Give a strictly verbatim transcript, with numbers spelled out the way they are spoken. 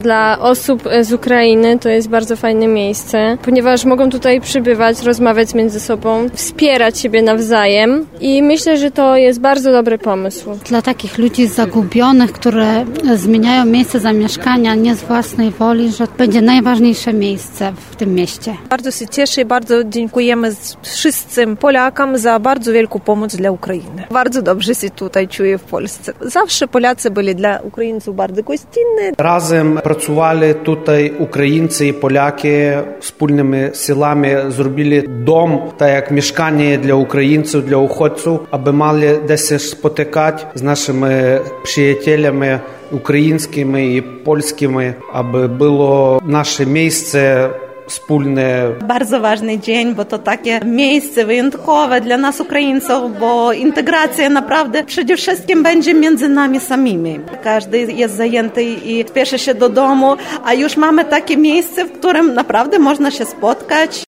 Dla osób z Ukrainy to jest bardzo fajne miejsce, ponieważ mogą tutaj przybywać, rozmawiać między sobą, wspierać siebie nawzajem i myślę, że to jest bardzo dobry pomysł. Dla takich ludzi zagubionych, które zmieniają miejsce zamieszkania nie z własnej woli, że będzie najważniejsze miejsce w tym mieście. Bardzo się cieszę i bardzo dziękujemy wszystkim Polakom za bardzo wielką pomoc dla Ukrainy. Bardzo dobrze się tutaj czuję w Polsce. Zawsze Polacy byli dla Українців bardzo gościnni. Разом працювали тут українці і поляки спільними силами, зробили дом, так як мешкання для українців, для уходців, аби мали десь спотикати з нашими приятелями українськими і польськими, аби було наше місце wspólne. Bardzo ważny dzień, bo to takie miejsce wyjątkowe dla nas Ukraińców, bo integracja naprawdę przede wszystkim będzie między nami samymi. Każdy jest zajęty i spieszy się do domu, a już mamy takie miejsce, w którym naprawdę można się spotkać.